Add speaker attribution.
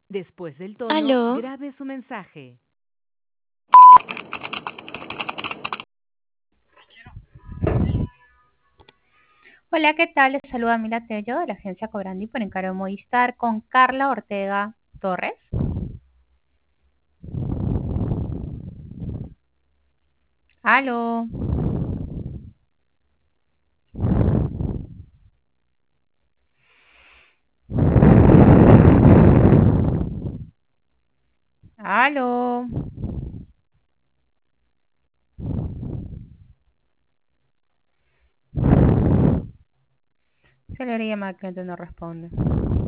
Speaker 1: Después del tono,
Speaker 2: Aló.
Speaker 1: grabe su mensaje.
Speaker 3: Hola, ¿qué tal? Les saluda Mila Tello de la agencia Cobrandi por encargo de Movistar con Carla Ortega Torres. Aló. Aló. Se le llamada al cliente no responde.